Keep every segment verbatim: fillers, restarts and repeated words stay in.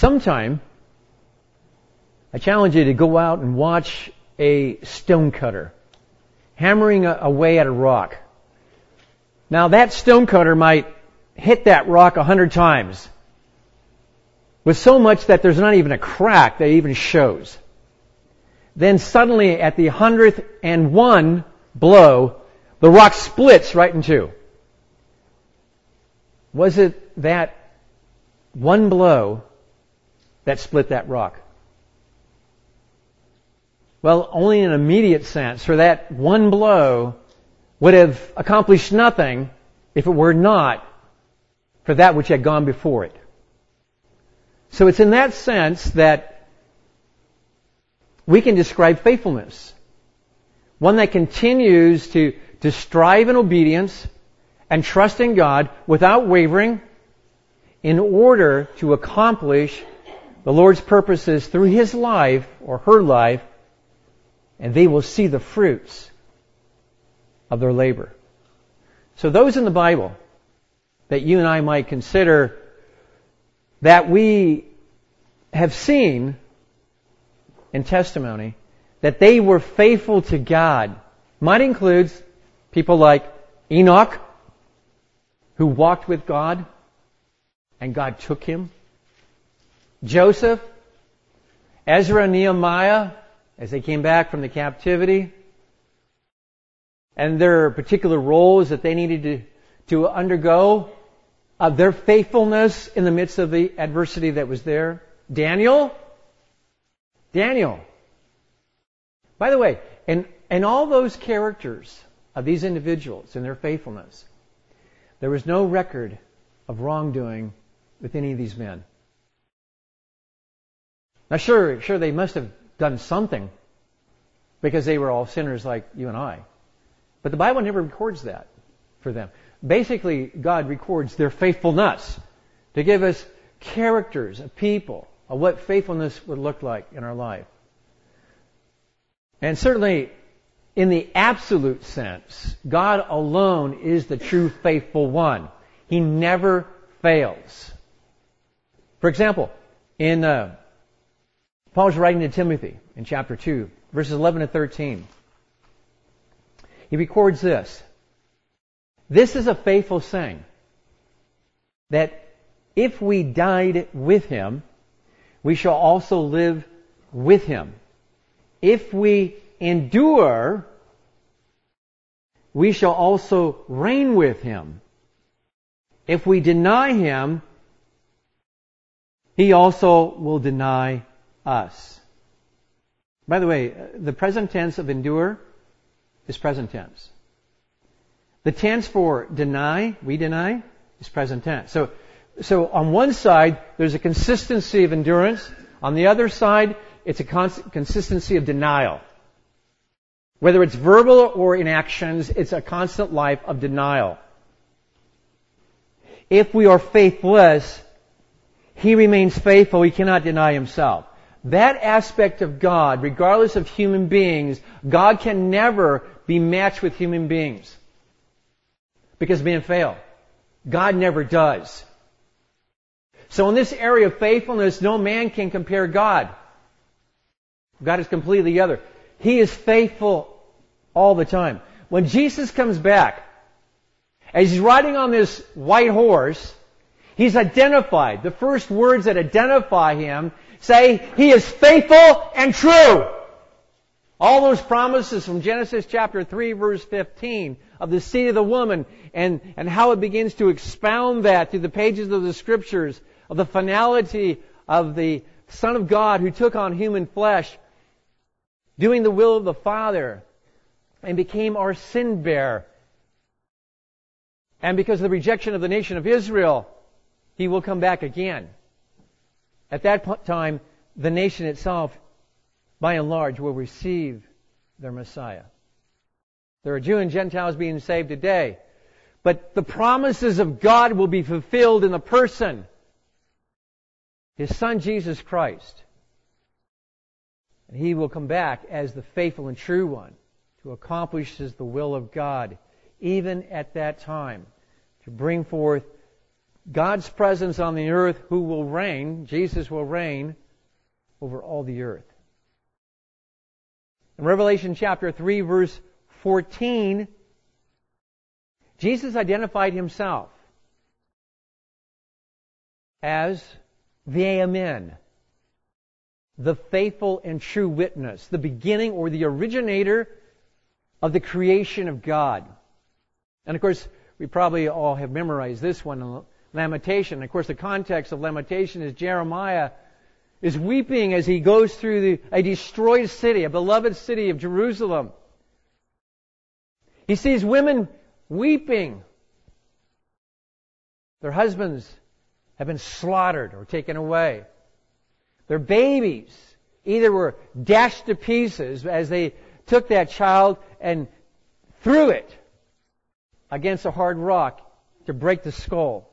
Sometime, I challenge you to go out and watch a stonecutter hammering away at a rock. Now that stonecutter might hit that rock a hundred times, with so much that there's not even a crack that even shows. Then suddenly at the hundredth and one blow, the rock splits right in two. Was it that one blow that split that rock? Well, only in an immediate sense, for that one blow would have accomplished nothing if it were not for that which had gone before it. So it's in that sense that we can describe faithfulness. One that continues to, to strive in obedience and trust in God without wavering in order to accomplish the Lord's purposes through His life or her life, and they will see the fruits of their labor. So those in the Bible that you and I might consider that we have seen in testimony that they were faithful to God might include people like Enoch, who walked with God and God took him. Joseph, Ezra and Nehemiah, as they came back from the captivity, and their particular roles that they needed to, to undergo, of their faithfulness in the midst of the adversity that was there. Daniel, Daniel. By the way, and, and all those characters of these individuals and their faithfulness, there was no record of wrongdoing with any of these men. Now sure, sure they must have done something because they were all sinners like you and I. But the Bible never records that for them. Basically, God records their faithfulness to give us characters of people, of what faithfulness would look like in our life. And certainly, in the absolute sense, God alone is the true faithful one. He never fails. For example, in uh, Paul's writing to Timothy in chapter two, verses eleven to thirteen. He records this. This is a faithful saying, that if we died with Him, we shall also live with Him. If we endure, we shall also reign with Him. If we deny Him, He also will deny us. By the way, the present tense of endure is present tense. The tense for deny, we deny, is present tense. So, so on one side, there's a consistency of endurance. On the other side, it's a cons- consistency of denial. Whether it's verbal or in actions, it's a constant life of denial. If we are faithless, He remains faithful. He cannot deny Himself. That aspect of God, regardless of human beings, God can never be matched with human beings. Because men fail. God never does. So in this area of faithfulness, no man can compare God. God is completely the other. He is faithful all the time. When Jesus comes back, as He's riding on this white horse, He's identified. The first words that identify Him say, He is faithful and true. All those promises from Genesis chapter three, verse fifteen, of the seed of the woman, and, and how it begins to expound that through the pages of the Scriptures, of the finality of the Son of God who took on human flesh, doing the will of the Father, and became our sin bearer. And because of the rejection of the nation of Israel, He will come back again. At that time, the nation itself, by and large, will receive their Messiah. There are Jews and Gentiles being saved today. But the promises of God will be fulfilled in the person, His Son Jesus Christ. And He will come back as the faithful and true one to accomplish the will of God, even at that time, to bring forth God's presence on the earth, who will reign, Jesus will reign over all the earth. In Revelation chapter three, verse fourteen, Jesus identified himself as the Amen, the faithful and true witness, the beginning or the originator of the creation of God. And of course, we probably all have memorized this one in Lamentation. Of course, the context of Lamentation is Jeremiah is weeping as he goes through the, a destroyed city, a beloved city of Jerusalem. He sees women weeping. Their husbands have been slaughtered or taken away. Their babies either were dashed to pieces as they took that child and threw it against a hard rock to break the skull,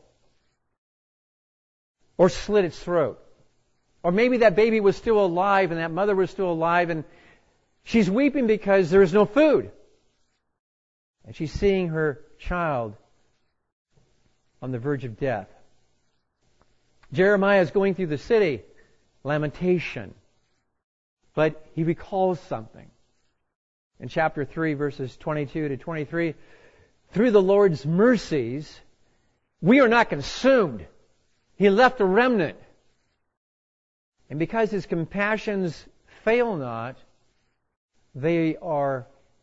or slit its throat. Or maybe that baby was still alive and that mother was still alive and she's weeping because there is no food. And she's seeing her child on the verge of death. Jeremiah is going through the city, lamentation. But he recalls something. In chapter three, verses twenty-two to twenty-three, through the Lord's mercies, we are not consumed. He left a remnant. And because His compassions fail not, they are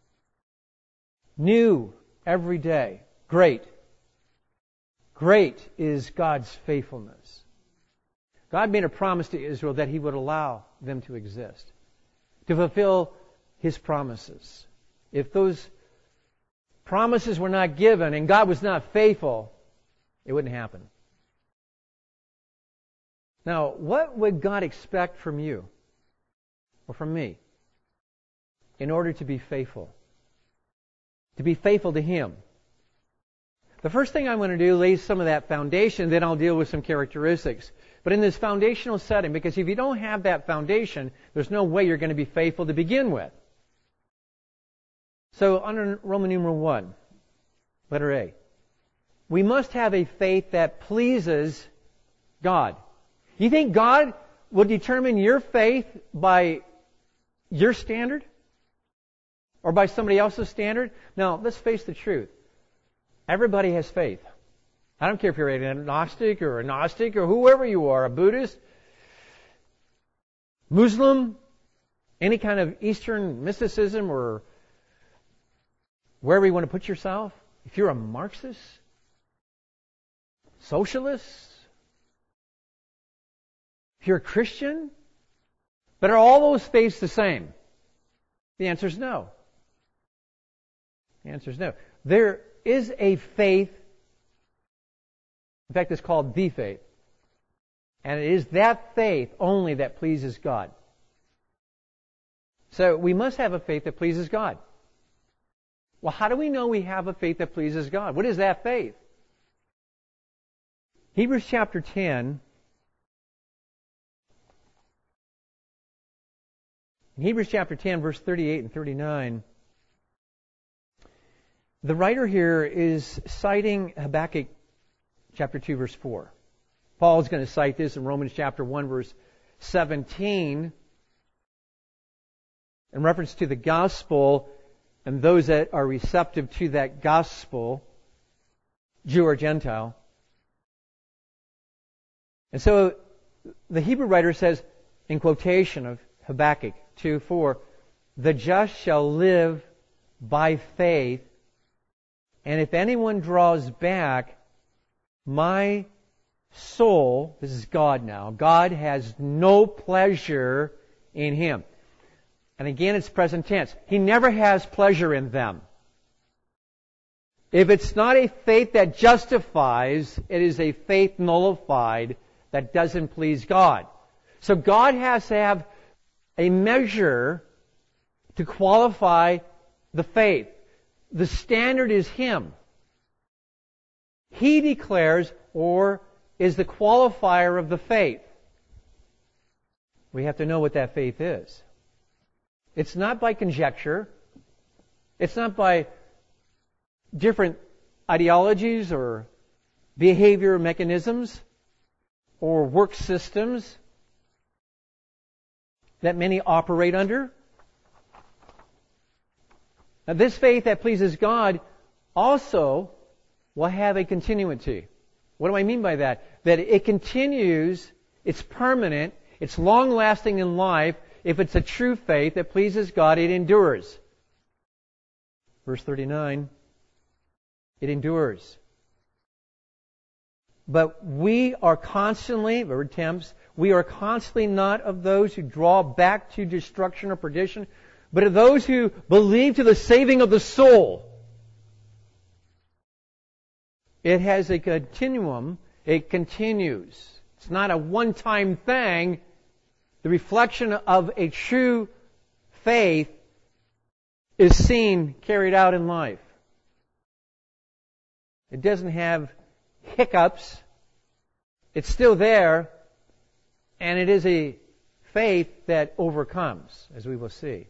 new every day. Great. Great is God's faithfulness. God made a promise to Israel that He would allow them to exist, to fulfill His promises. If those promises were not given and God was not faithful, it wouldn't happen. Now, what would God expect from you or from me in order to be faithful? To be faithful to Him. The first thing I'm going to do, lay some of that foundation, then I'll deal with some characteristics. But in this foundational setting, because if you don't have that foundation, there's no way you're going to be faithful to begin with. So, under Roman numeral one, letter A, we must have a faith that pleases God. You think God will determine your faith by your standard? Or by somebody else's standard? Now, let's face the truth. Everybody has faith. I don't care if you're an agnostic or a Gnostic or whoever you are, a Buddhist, Muslim, any kind of Eastern mysticism or wherever you want to put yourself. If you're a Marxist, socialist, if you're a Christian, but are all those faiths the same? The answer is no. The answer is no. There is a faith, in fact it's called the faith, and it is that faith only that pleases God. So we must have a faith that pleases God. Well, how do we know we have a faith that pleases God? What is that faith? Hebrews chapter ten. In Hebrews chapter ten, verse thirty-eight and thirty-nine, the writer here is citing Habakkuk chapter two, verse four. Paul is going to cite this in Romans chapter one, verse seventeen, in reference to the gospel and those that are receptive to that gospel, Jew or Gentile. And so the Hebrew writer says, in quotation of Habakkuk two four, the just shall live by faith, and if anyone draws back, my soul, this is God now, God has no pleasure in him. And again, it's present tense. He never has pleasure in them. If it's not a faith that justifies, it is a faith nullified that doesn't please God. So God has to have a measure to qualify the faith. The standard is Him. He declares or is the qualifier of the faith. We have to know what that faith is. It's not by conjecture. It's not by different ideologies or behavior mechanisms or work systems that many operate under. Now, this faith that pleases God also will have a continuity. What do I mean by that? That it continues, it's permanent, it's long-lasting in life. If it's a true faith that pleases God, it endures. Verse thirty-nine, it endures. But we are constantly, the word tempts, we are constantly not of those who draw back to destruction or perdition, but of those who believe to the saving of the soul. It has a continuum. It continues. It's not a one-time thing. The reflection of a true faith is seen, carried out in life. It doesn't have hiccups. It's still there, and it is a faith that overcomes, as we will see.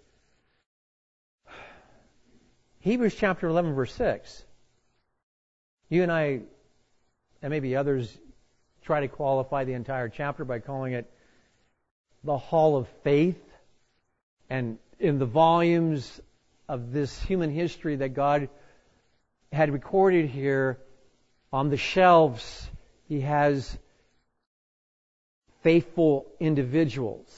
Hebrews chapter eleven, verse six. You and I, and maybe others, try to qualify the entire chapter by calling it the Hall of Faith. And in the volumes of this human history that God had recorded here, on the shelves, He has faithful individuals.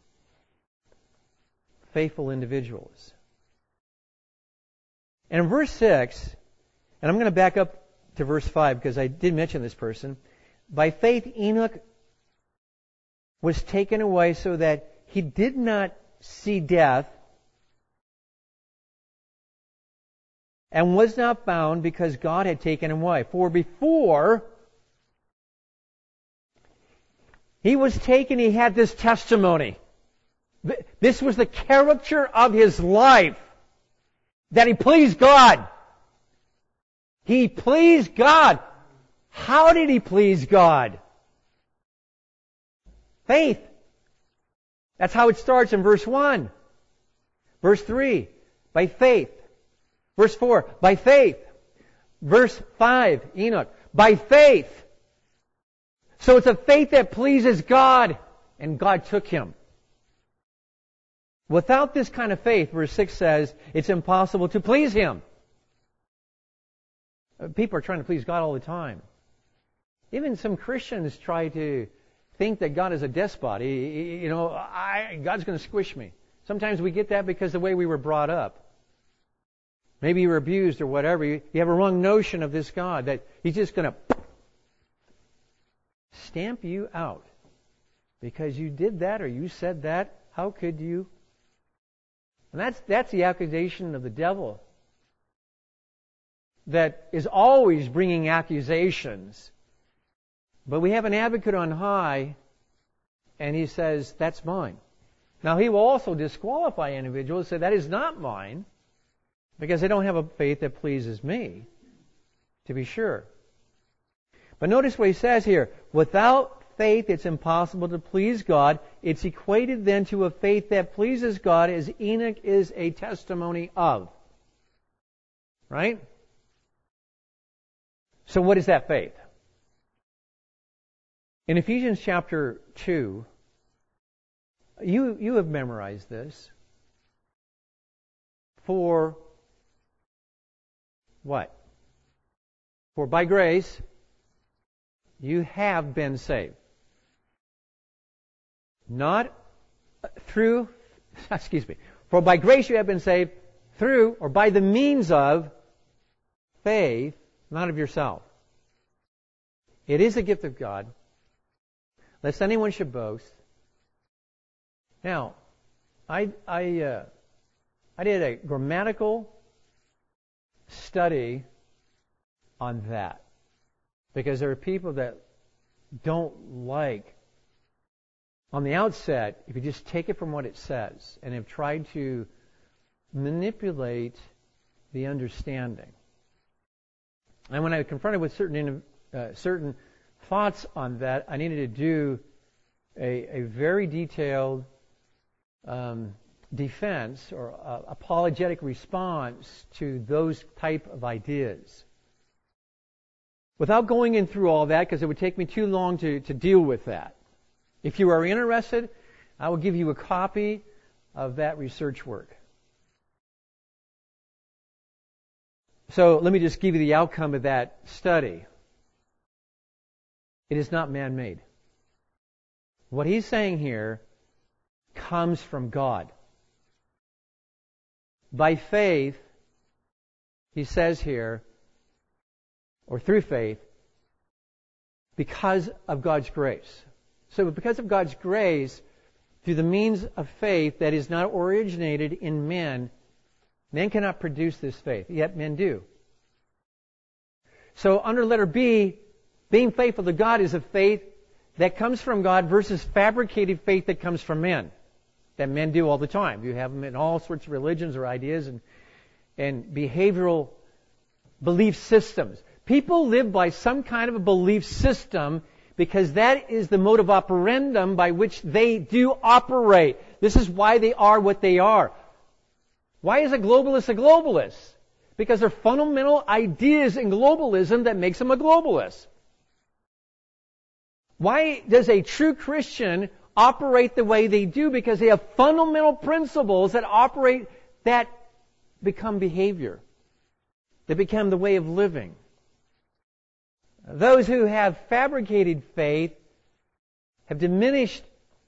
Faithful individuals. And in verse six, and I'm going to back up to verse five because I did mention this person. By faith, Enoch was taken away so that he did not see death, and was not found because God had taken him away. For before he was taken, he had this testimony. This was the character of his life, that he pleased God. He pleased God. How did he please God? Faith. That's how it starts in verse one. Verse three, by faith. Verse four, by faith. Verse five, Enoch, by faith. So it's a faith that pleases God, and God took him. Without this kind of faith, verse six says, it's impossible to please Him. People are trying to please God all the time. Even some Christians try to think that God is a despot. He, you know, I, God's going to squish me. Sometimes we get that because of the way we were brought up. Maybe you were abused or whatever. You, you have a wrong notion of this God, that He's just going to stamp you out because you did that or you said that. How could you? And that's, that's the accusation of the devil, that is always bringing accusations. But we have an advocate on high, and he says, that's mine. Now, he will also disqualify individuals, say, that is not mine, because they don't have a faith that pleases me, to be sure. But notice what he says here. Without faith, it's impossible to please God. It's equated then to a faith that pleases God, as Enoch is a testimony of. Right? So what is that faith? In Ephesians chapter two, you, you have memorized this. For what? For by grace you have been saved. Not through, excuse me, for by grace you have been saved through or by the means of faith, not of yourself. It is a gift of God, lest anyone should boast. Now, I I uh, I did a grammatical study on that, because there are people that don't like, on the outset, if you just take it from what it says, and have tried to manipulate the understanding. And when I was confronted with certain uh, certain thoughts on that, I needed to do a, a very detailed um, defense or uh, apologetic response to those type of ideas. without going in through all that, because it would take me too long to, to deal with that, if you are interested, I will give you a copy of that research work. So let me just give you the outcome of that study. It is not man-made. What he's saying here comes from God. By faith, he says here, or through faith, because of God's grace. So because of God's grace, through the means of faith that is not originated in men, men cannot produce this faith, yet men do. So under letter B, being faithful to God is a faith that comes from God versus fabricated faith that comes from men, that men do all the time. You have them in all sorts of religions or ideas and, and behavioral belief systems. People live by some kind of a belief system because that is the mode of operandum by which they do operate. This is why they are what they are. Why is a globalist a globalist? Because there are fundamental ideas in globalism that makes them a globalist. Why does a true Christian operate the way they do? Because they have fundamental principles that operate, that become behavior. They become the way of living. Those who have fabricated faith have diminished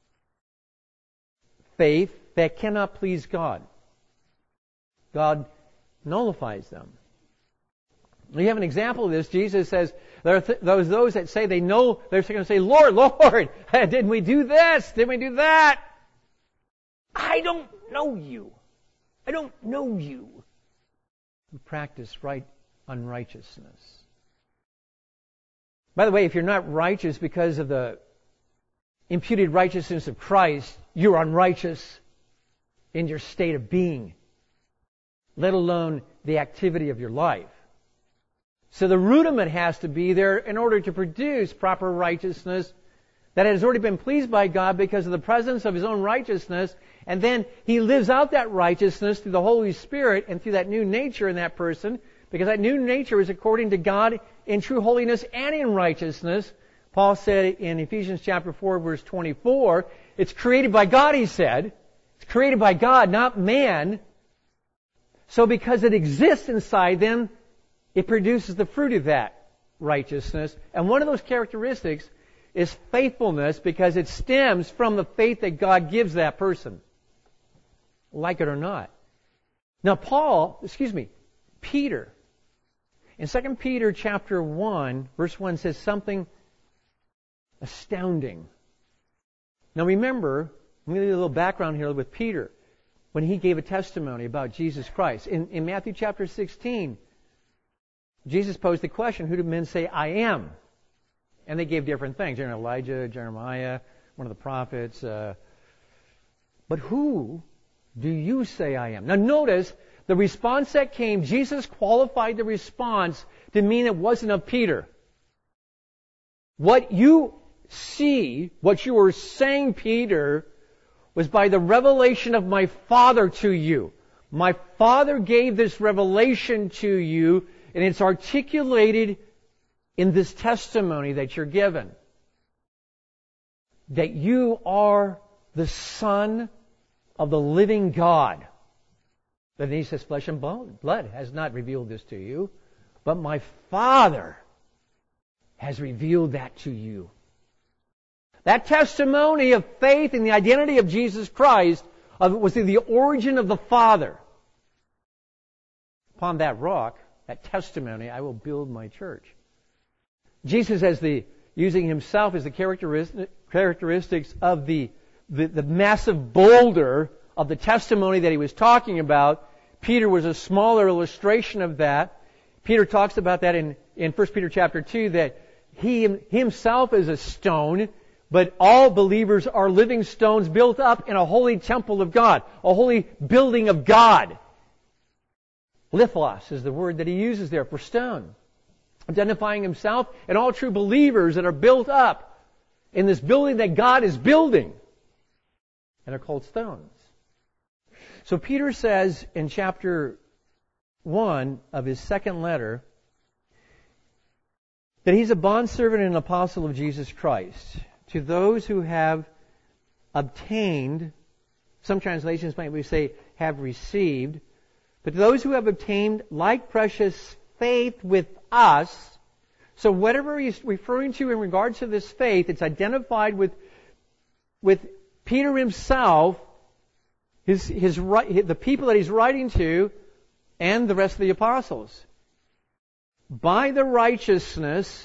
faith that cannot please God. God nullifies them. You have an example of this. Jesus says, there are th- those, those that say they know, they're going to say, Lord, Lord, didn't we do this? Didn't we do that? I don't know you. I don't know you. You practice right unrighteousness. By the way, if you're not righteous because of the imputed righteousness of Christ, you're unrighteous in your state of being, let alone the activity of your life. So the rudiment has to be there in order to produce proper righteousness that has already been pleased by God because of the presence of His own righteousness, and then He lives out that righteousness through the Holy Spirit and through that new nature in that person, because that new nature is according to God in true holiness and in righteousness. Paul said in Ephesians chapter four, verse twenty-four, it's created by God, he said. It's created by God, not man. So because it exists inside them, it produces the fruit of that righteousness. And one of those characteristics is faithfulness, because it stems from the faith that God gives that person, like it or not. Now Paul, excuse me, Peter, in Second Peter chapter one, verse one says something astounding. Now remember, let me give you a little background here with Peter, when he gave a testimony about Jesus Christ. In, in Matthew chapter sixteen, Jesus posed the question, who do men say I am? And they gave different things. You know, Elijah, Jeremiah, one of the prophets. Uh, but who do you say I am? Now notice, the response that came, Jesus qualified the response to mean it wasn't of Peter. What you see, what you were saying, Peter, was by the revelation of my Father to you. My Father gave this revelation to you, and it's articulated in this testimony that you're given. That you are the Son of the living God. But then he says, flesh and bone, blood has not revealed this to you, but my Father has revealed that to you. That testimony of faith in the identity of Jesus Christ was the origin of the Father. Upon that rock, that testimony, I will build my church. Jesus, as the using himself as the characteristic, characteristics of the, the the massive boulder of the testimony that he was talking about, Peter was a smaller illustration of that. Peter talks about that in, in First Peter chapter two, that he himself is a stone, but all believers are living stones built up in a holy temple of God, a holy building of God. Lithos is the word that he uses there for stone, identifying himself and all true believers that are built up in this building that God is building, and are called stones. So Peter says in chapter one of his second letter, that he's a bondservant and an apostle of Jesus Christ to those who have obtained, some translations might say have received, but those who have obtained like precious faith with us. So whatever he's referring to in regards to this faith, it's identified with, with Peter himself, his, his, the people that he's writing to, and the rest of the apostles. By the righteousness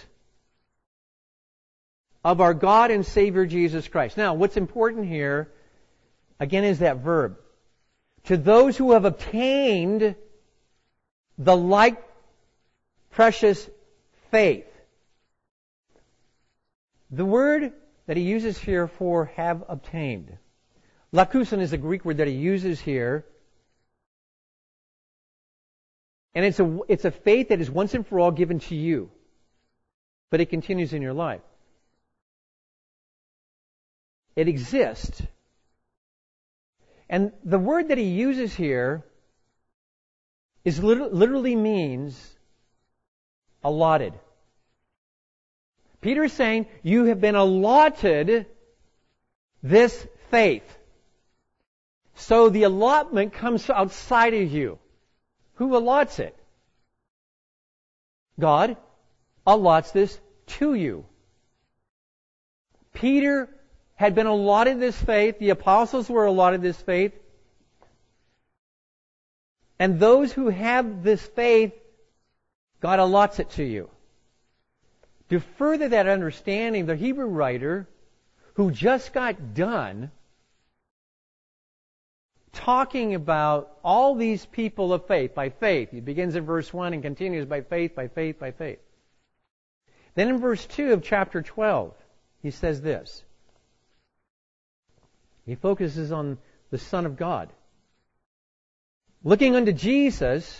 of our God and Savior Jesus Christ. Now, what's important here, again, is that verb. To those who have obtained the like precious faith. The word that he uses here for have obtained. Lakuson is a Greek word that he uses here. And it's a, it's a faith that is once and for all given to you. But it continues in your life. It exists. And the word that he uses here is literally means allotted. Peter is saying, you have been allotted this faith. So the allotment comes outside of you. Who allots it? God allots this to you. Peter had been allotted this faith. The apostles were allotted this faith. And those who have this faith, God allots it to you. To further that understanding, the Hebrew writer, who just got done talking about all these people of faith, by faith. He begins in verse one and continues by faith, by faith, by faith. Then in verse two of chapter twelve, he says this. He focuses on the Son of God. Looking unto Jesus,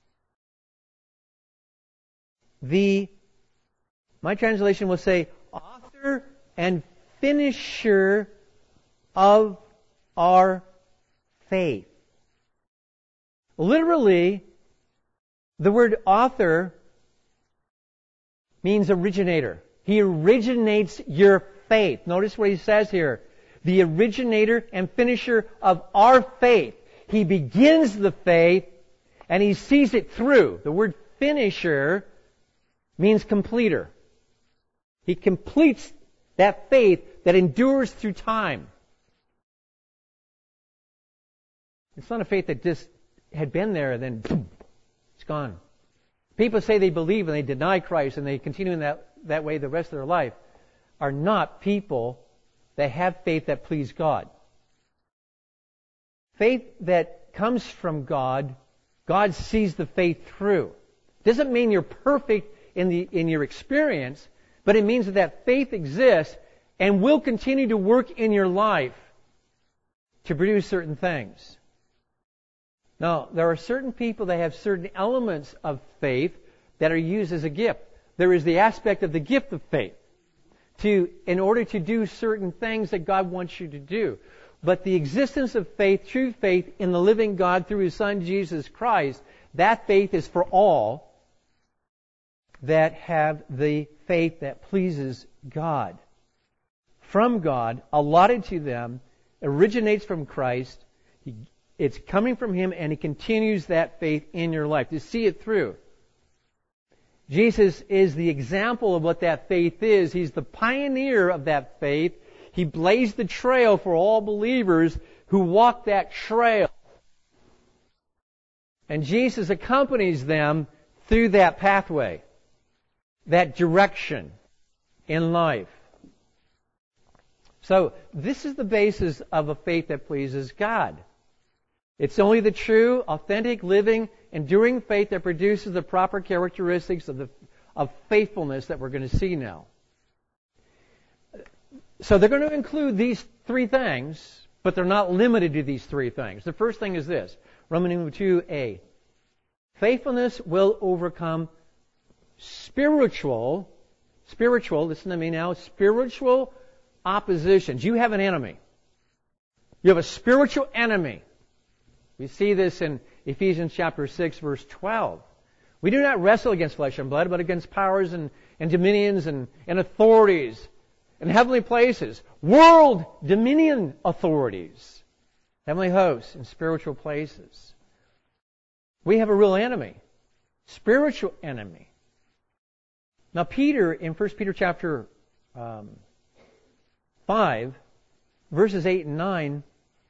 the, my translation will say, author and finisher of our faith. Literally, the word author means originator. He originates your faith. Notice what he says here. The originator and finisher of our faith. He begins the faith and he sees it through. The word finisher means completer. He completes that faith that endures through time. It's not a faith that just had been there and then boom, it's gone. People say they believe and they deny Christ and they continue in that, that way the rest of their life are not people that have faith that please God. Faith that comes from God, God sees the faith through. Doesn't mean you're perfect in the in your experience, but it means that that faith exists and will continue to work in your life to produce certain things. Now, there are certain people that have certain elements of faith that are used as a gift. There is the aspect of the gift of faith to, in order to do certain things that God wants you to do. But the existence of faith, true faith in the living God through His Son Jesus Christ, that faith is for all that have the faith that pleases God. From God, allotted to them, originates from Christ. He, it's coming from Him and He continues that faith in your life to see it through. Jesus is the example of what that faith is. He's the pioneer of that faith. He blazed the trail for all believers who walk that trail. And Jesus accompanies them through that pathway, that direction in life. So, this is the basis of a faith that pleases God. It's only the true, authentic, living, enduring faith that produces the proper characteristics of the of faithfulness that we're going to see now. So they're going to include these three things, but they're not limited to these three things. The first thing is this, Romans two a. Faithfulness will overcome spiritual, spiritual, listen to me now, spiritual oppositions. You have an enemy. You have a spiritual enemy. We see this in Ephesians chapter six, verse twelve. We do not wrestle against flesh and blood, but against powers and, and dominions and, and authorities and heavenly places, world dominion authorities, heavenly hosts and spiritual places. We have a real enemy, spiritual enemy. Now Peter, in First Peter chapter um, five, verses eight and nine,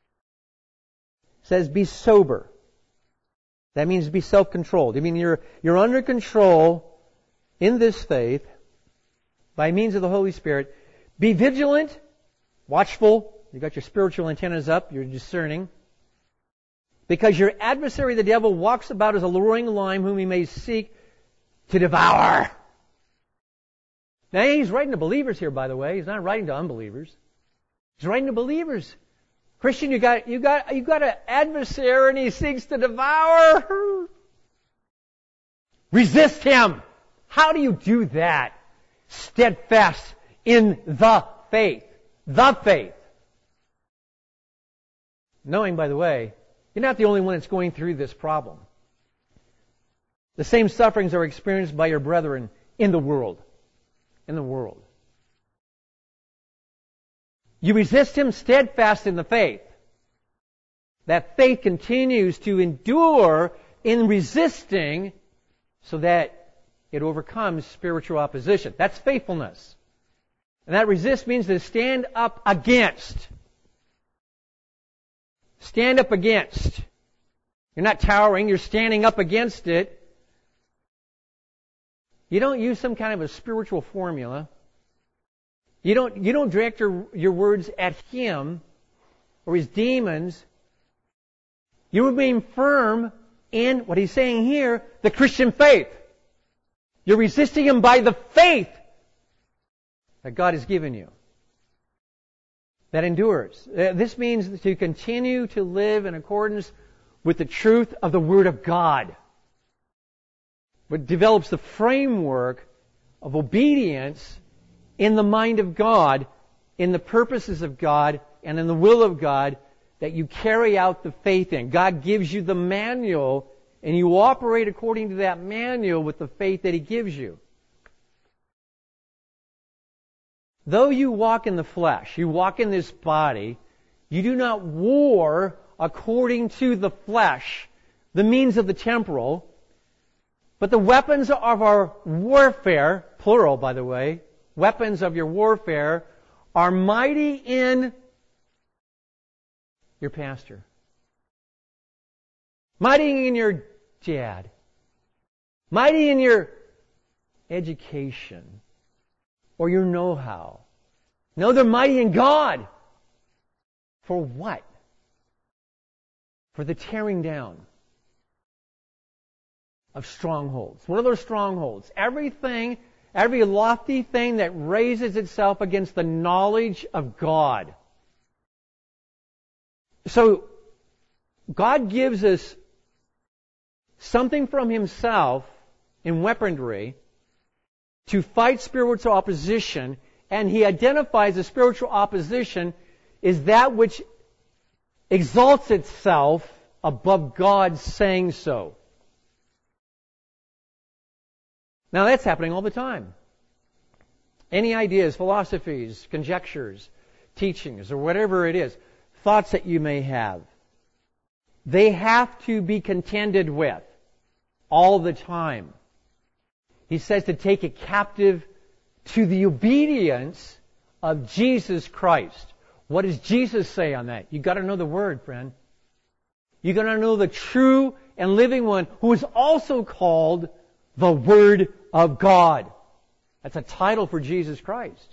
says, be sober. That means be self-controlled. I mean, you're, you're under control in this faith by means of the Holy Spirit. Be vigilant, watchful. You got your spiritual antennas up. You're discerning. Because your adversary, the devil, walks about as a luring lion whom he may seek to devour. Now, he's writing to believers here, by the way. He's not writing to unbelievers. He's writing to believers. Christian, you got, you got, you got an adversary and he seeks to devour. Resist him. How do you do that? Steadfast in the faith. The faith. Knowing, by the way, you're not the only one that's going through this problem. The same sufferings are experienced by your brethren in the world. In the world. You resist him steadfast in the faith. That faith continues to endure in resisting so that it overcomes spiritual opposition. That's faithfulness. And that resist means to stand up against. Stand up against. You're not towering, you're standing up against it. You don't use some kind of a spiritual formula. You don't, you don't direct your, your words at him or his demons. You remain firm in, what he's saying here, the Christian faith. You're resisting him by the faith that God has given you. That endures. This means to continue to live in accordance with the truth of the Word of God. What develops the framework of obedience in the mind of God, in the purposes of God, and in the will of God, that you carry out the faith in. God gives you the manual, and you operate according to that manual with the faith that He gives you. Though you walk in the flesh, you walk in this body, you do not war according to the flesh, the means of the temporal, but the weapons of our warfare, plural by the way, weapons of your warfare are mighty in your pastor. Mighty in your dad. Mighty in your education or your know-how. No, they're mighty in God. For what? For the tearing down of strongholds. What are those strongholds? Everything, every lofty thing that raises itself against the knowledge of God. So, God gives us something from Himself in weaponry to fight spiritual opposition, and He identifies the spiritual opposition is that which exalts itself above God saying so. Now that's happening all the time. Any ideas, philosophies, conjectures, teachings, or whatever it is, thoughts that you may have, they have to be contended with all the time. He says to take it captive to the obedience of Jesus Christ. What does Jesus say on that? You've got to know the Word, friend. You've got to know the true and living one who is also called the Word of God. That's a title for Jesus Christ.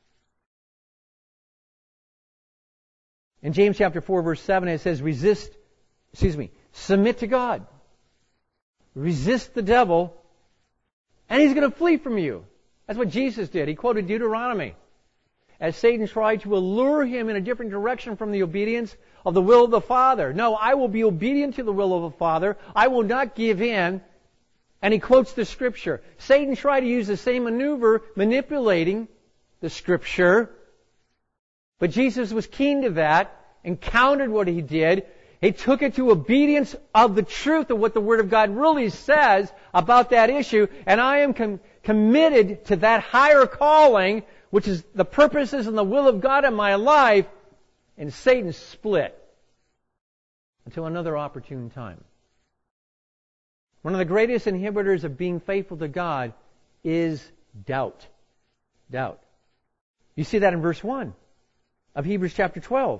In James chapter four, verse seven, it says, resist, excuse me, submit to God. Resist the devil, and he's going to flee from you. That's what Jesus did. He quoted Deuteronomy. As Satan tried to allure him in a different direction from the obedience of the will of the Father. No, I will be obedient to the will of the Father. I will not give in. And he quotes the Scripture. Satan tried to use the same maneuver, manipulating the Scripture. But Jesus was keen to that and countered what he did. He took it to obedience of the truth of what the Word of God really says about that issue. And I am con- committed to that higher calling, which is the purposes and the will of God in my life, and Satan split until another opportune time. One of the greatest inhibitors of being faithful to God is doubt. Doubt. You see that in verse one of Hebrews chapter twelve.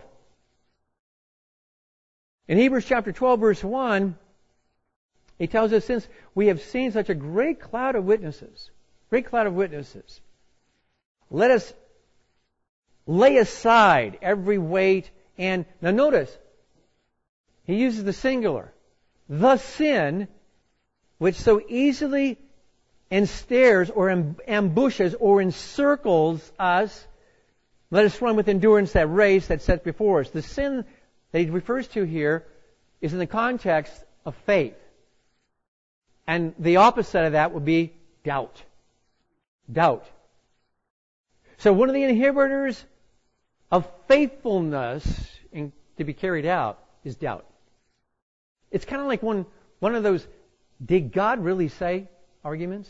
In Hebrews chapter twelve, verse one, he tells us, since we have seen such a great cloud of witnesses, great cloud of witnesses, let us lay aside every weight and, now notice, he uses the singular, the sin which so easily ensnares or ambushes or encircles us. Let us run with endurance that race that's set before us. The sin that he refers to here is in the context of faith. And the opposite of that would be doubt. Doubt. So one of the inhibitors of faithfulness in, to be carried out is doubt. It's kind of like one, one of those, did God really say arguments?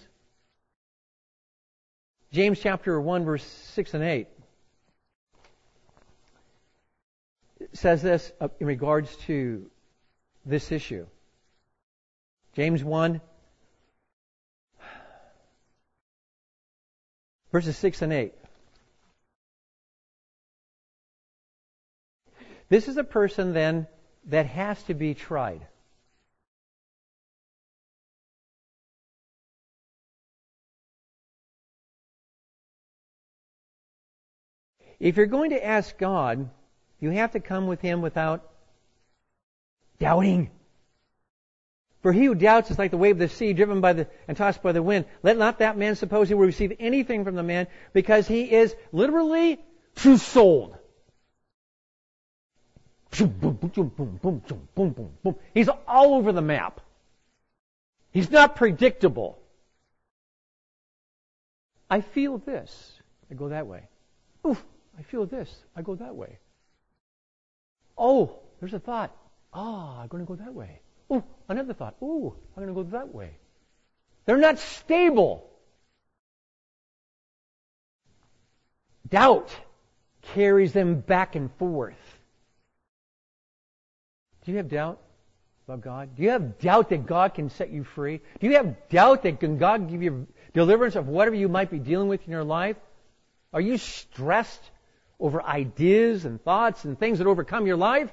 James chapter one, verse six and eight says this in regards to this issue. James one, verses six and eight. This is a person then that has to be tried. If you're going to ask God, you have to come with Him without doubting. For he who doubts is like the wave of the sea, driven by the and tossed by the wind. Let not that man suppose he will receive anything from the man, because he is literally sold. He's all over the map. He's not predictable. I feel this, I go that way. Oof, I feel this, I go that way. Oh, there's a thought. Ah, I'm going to go that way. Oh, another thought. Oh, I'm going to go that way. They're not stable. Doubt carries them back and forth. Do you have doubt about God? Do you have doubt that God can set you free? Do you have doubt that can God give you deliverance of whatever you might be dealing with in your life? Are you stressed over ideas and thoughts and things that overcome your life?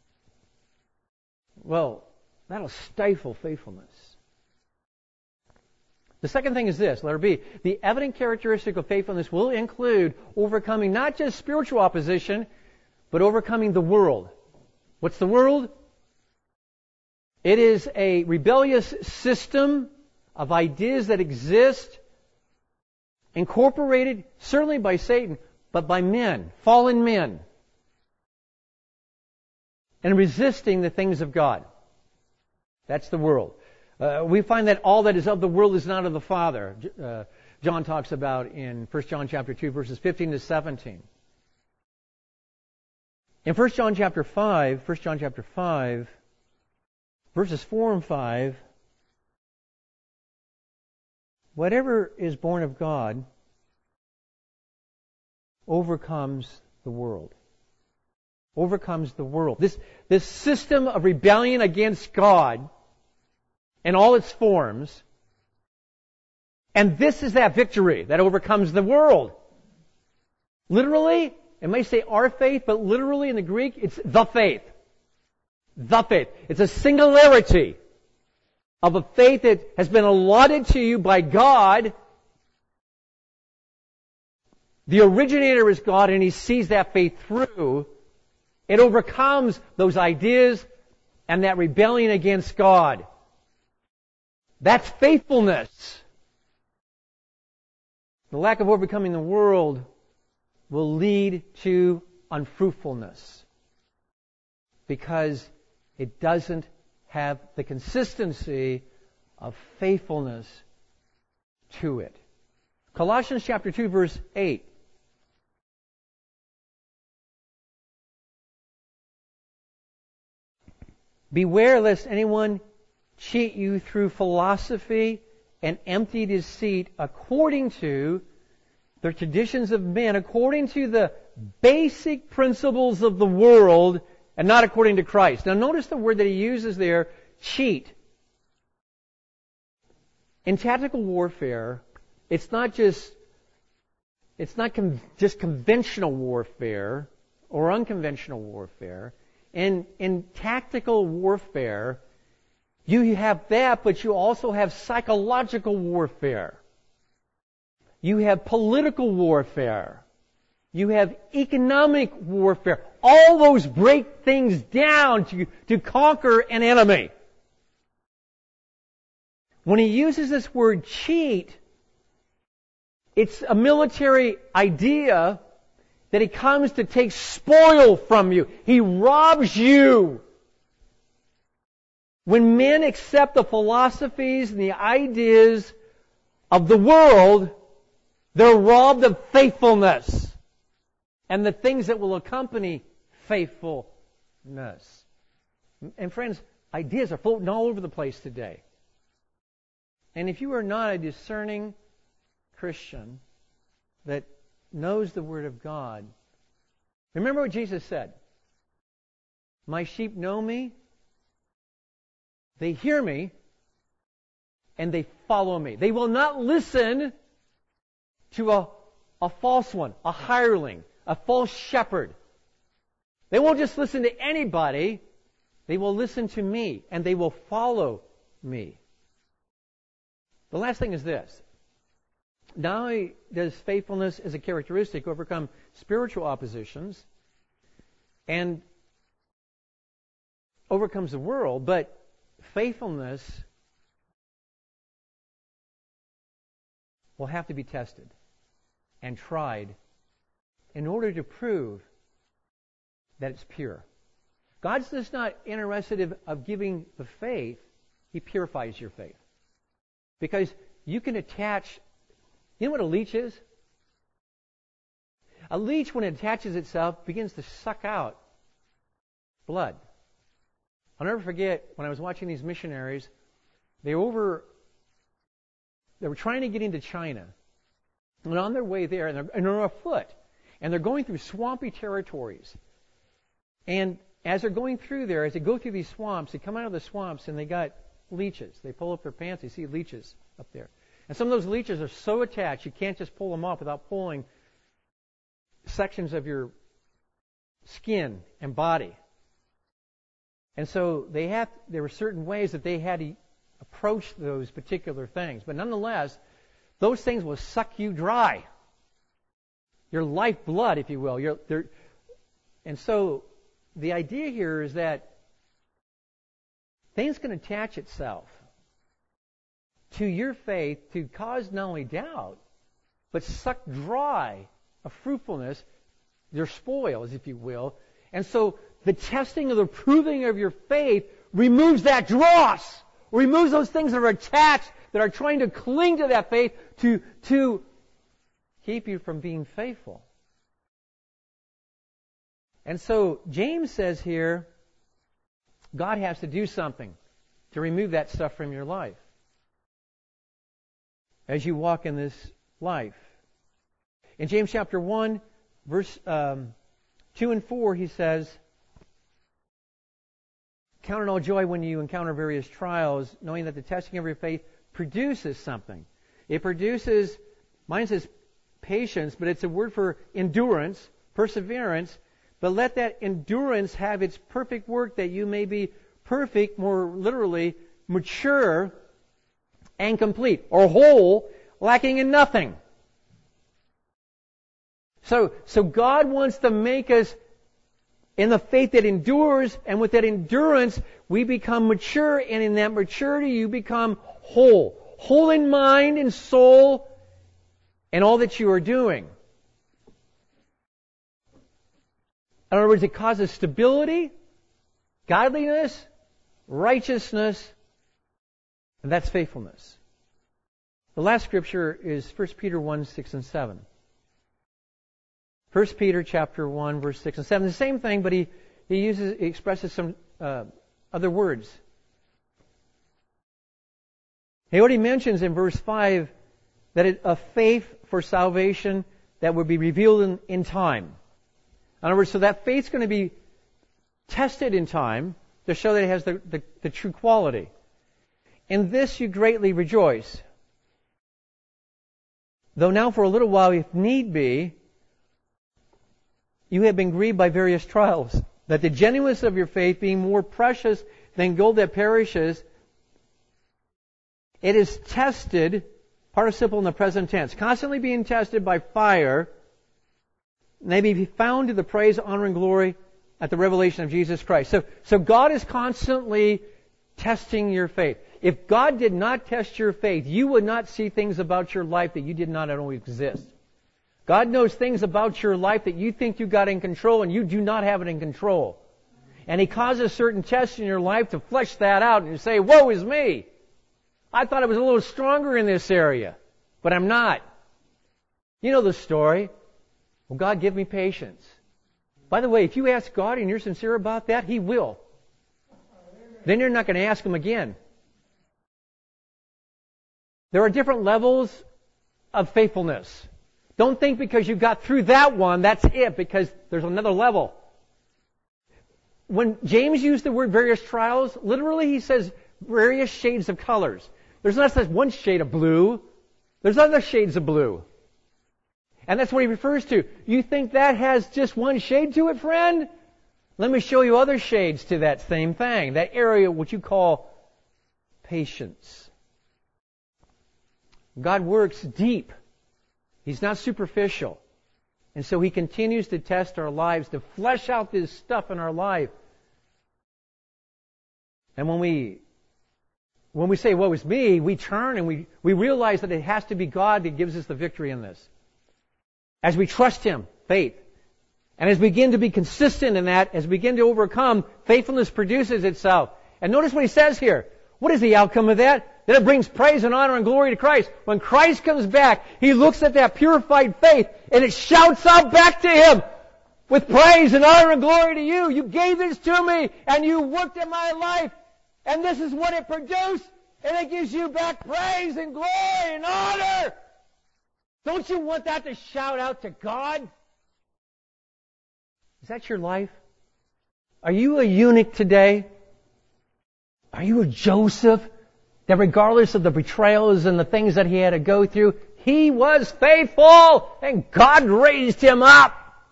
Well, that'll stifle faithfulness. The second thing is this, letter B. The evident characteristic of faithfulness will include overcoming not just spiritual opposition, but overcoming the world. What's the world? It is a rebellious system of ideas that exist, incorporated certainly by Satan, but by men, fallen men, and resisting the things of God. That's the world. Uh, we find that all that is of the world is not of the Father. Uh, John talks about in First John chapter two, verses fifteen to seventeen. In First John chapter five, First John chapter five, verses four and five, whatever is born of God overcomes the world. Overcomes the world. This, this system of rebellion against God in all its forms, and this is that victory that overcomes the world. Literally, it may say our faith, but literally in the Greek, it's the faith. The faith. It's a singularity of a faith that has been allotted to you by God. The originator is God, and He sees that faith through. It overcomes those ideas and that rebellion against God. That's faithfulness. The lack of overcoming the world will lead to unfruitfulness, because it doesn't have the consistency of faithfulness to it. Colossians chapter two, verse eight. Beware lest anyone cheat you through philosophy and emptied his seat according to the traditions of men, according to the basic principles of the world, and not according to Christ. Now notice the word that he uses there, cheat. In tactical warfare, it's not just it's not con- just conventional warfare or unconventional warfare. In in tactical warfare, you have that, but you also have psychological warfare. You have political warfare. You have economic warfare. All those break things down to, to conquer an enemy. When he uses this word cheat, it's a military idea that he comes to take spoil from you. He robs you. When men accept the philosophies and the ideas of the world, they're robbed of faithfulness and the things that will accompany faithfulness. And friends, ideas are floating all over the place today. And if you are not a discerning Christian that knows the Word of God, remember what Jesus said. My sheep know me, they hear me, and they follow me. They will not listen to a, a false one, a hireling, a false shepherd. They won't just listen to anybody. They will listen to me, and they will follow me. The last thing is this. Not only does faithfulness as a characteristic overcome spiritual oppositions and overcomes the world, but faithfulness will have to be tested and tried in order to prove that it's pure. God's just not interested of, of giving the faith. He purifies your faith. Because you can attach, you know what a leech is? A leech, when it attaches itself, begins to suck out blood. I'll never forget when I was watching these missionaries, they were over, they were trying to get into China. And on their way there, and they're, and they're afoot, and they're going through swampy territories. And as they're going through there, as they go through these swamps, they come out of the swamps and they got leeches. They pull up their pants, they see leeches up there. And some of those leeches are so attached, you can't just pull them off without pulling sections of your skin and body. And so they have, there were certain ways that they had to approach those particular things. But nonetheless, those things will suck you dry. Your lifeblood, if you will. Your, and so the idea here is that things can attach itself to your faith to cause not only doubt, but suck dry of fruitfulness, your spoils, if you will. And so the testing or the proving of your faith removes that dross, removes those things that are attached, that are trying to cling to that faith to, to keep you from being faithful. And so James says here, God has to do something to remove that stuff from your life as you walk in this life. In James chapter one, verse um, two and four, he says, count it all joy when you encounter various trials, knowing that the testing of your faith produces something. It produces, mine says patience, but it's a word for endurance, perseverance. But let that endurance have its perfect work, that you may be perfect, more literally, mature and complete, or whole, lacking in nothing. So, so God wants to make us in the faith that endures, and with that endurance, we become mature, and in that maturity, you become whole. Whole in mind and soul, and all that you are doing. In other words, it causes stability, godliness, righteousness, and that's faithfulness. The last scripture is First Peter one, six and seven. First Peter chapter one, verse six and seven. The same thing, but he, he uses, he expresses some uh, other words. He already mentions in verse five that it, a faith for salvation that would be revealed in, in time. In other words, so that faith's going to be tested in time to show that it has the, the, the true quality. In this you greatly rejoice. Though now for a little while, if need be, you have been grieved by various trials, that the genuineness of your faith, being more precious than gold that perishes, it is tested, participle in the present tense, constantly being tested by fire, may be found to the praise, honor, and glory at the revelation of Jesus Christ. So, so God is constantly testing your faith. If God did not test your faith, you would not see things about your life that you did not know exist. God knows things about your life that you think you got in control and you do not have it in control. And He causes certain tests in your life to flesh that out and you say, woe is me. I thought I was a little stronger in this area, but I'm not. You know the story. Well, God, give me patience. By the way, if you ask God and you're sincere about that, He will. Then you're not going to ask Him again. There are different levels of faithfulness. Don't think because you got through that one, that's it, because there's another level. When James used the word various trials, literally he says various shades of colors. There's not just one shade of blue. There's other shades of blue. And that's what he refers to. You think that has just one shade to it, friend? Let me show you other shades to that same thing. That area which you call patience. God works deep. He's not superficial. And so He continues to test our lives, to flesh out this stuff in our life. And when we when we say, woe is me, we turn and we, we realize that it has to be God that gives us the victory in this. As we trust Him, faith. And as we begin to be consistent in that, as we begin to overcome, faithfulness produces itself. And notice what he says here. What is the outcome of that? That it brings praise and honor and glory to Christ. When Christ comes back, He looks at that purified faith and it shouts out back to Him with praise and honor and glory to you. You gave this to me and you worked in my life and this is what it produced and it gives you back praise and glory and honor. Don't you want that to shout out to God? Is that your life? Are you a eunuch today? Are you a Joseph? That regardless of the betrayals and the things that he had to go through, he was faithful and God raised him up.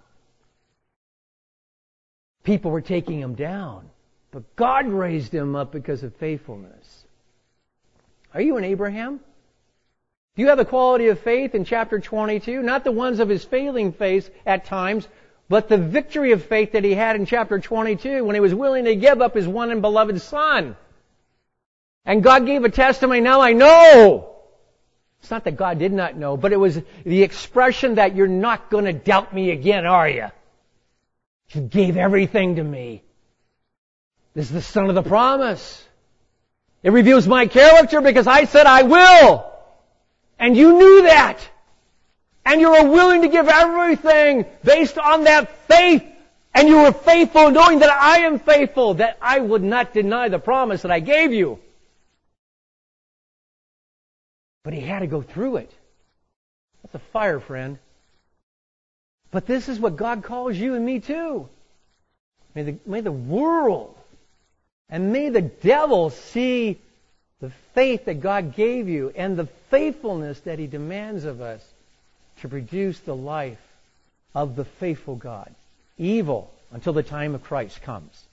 People were taking him down, but God raised him up because of faithfulness. Are you an Abraham? Do you have the quality of faith in chapter twenty-two? Not the ones of his failing faith at times, but the victory of faith that he had in chapter twenty-two when he was willing to give up his one and beloved son. And God gave a testimony, now I know. It's not that God did not know, but it was the expression that you're not going to doubt me again, are you? You gave everything to me. This is the son of the promise. It reveals my character because I said I will. And you knew that. And you were willing to give everything based on that faith. And you were faithful knowing that I am faithful, that I would not deny the promise that I gave you. But he had to go through it. That's a fire, friend. But this is what God calls you and me too. May the, may the world and may the devil see the faith that God gave you and the faithfulness that He demands of us to produce the life of the faithful God. Evil until the time of Christ comes.